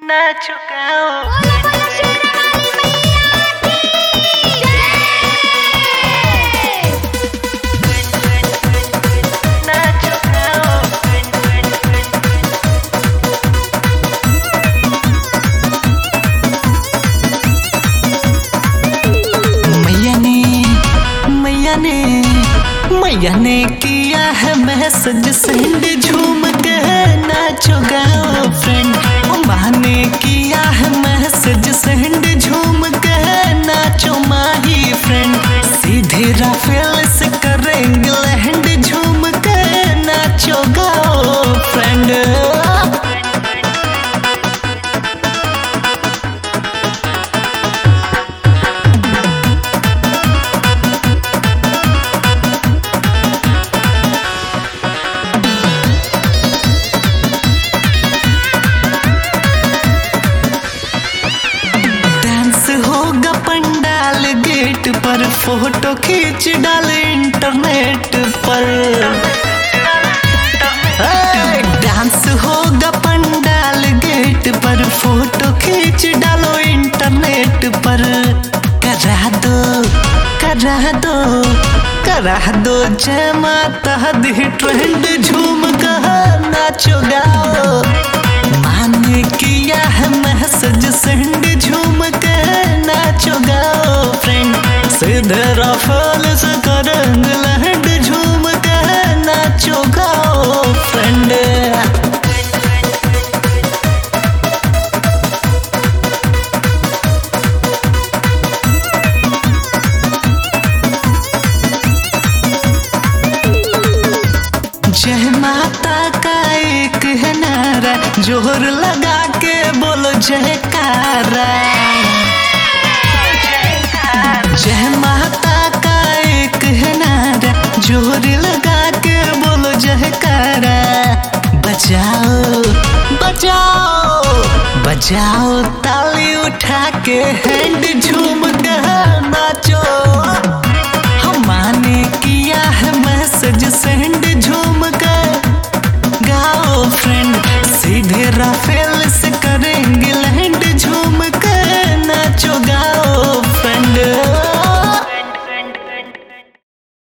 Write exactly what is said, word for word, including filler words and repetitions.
नाचो गाओ मैया ने किया है मैसेज सेंड झूम के नाचो गाओ फ्रेंड। माँ ने किया है मैसेज सेंड झूम के नाचो माही फ्रेंड। सीधे राफेल से करेंगे लैंड झूम के नाचो गाओ फ्रेंड। पर फोटो खींच डाल इंटरनेट पर। डांस होगा पंडाल गेट पर, फोटो खींच डालो इंटरनेट पर। करा दो करा दो करा दो जय माता दी ट्रेंड झूम कर नाचो गाओ। माने किया है मैसेज सेंड झूम के नाचो गाओ फ्रेंड। सीधे राफेल से करेंगे लैंड झूम के नाचो गाओ फ्रेंड। जय माता का एक है नारा, जोर लगा के बोलो जयकारा। जय माता का एक है नारा, जोर लगा के बोलो जयकारा। बजाओ बजाओ बजाओ ताली उठा के हैंड झूम